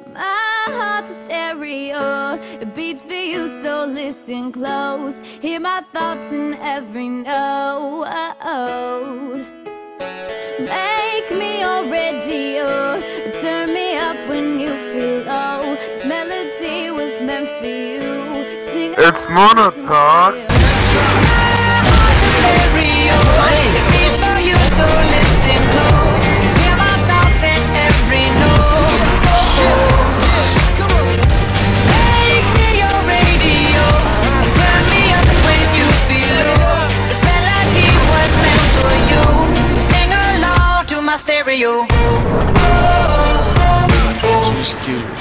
My heart's a stereo, it beats for you, so listen close. Hear my thoughts in every note. Make me your radio, turn me up when you feel low. This melody was meant for you. Sing It's Monotalk. Stereo. Excuse.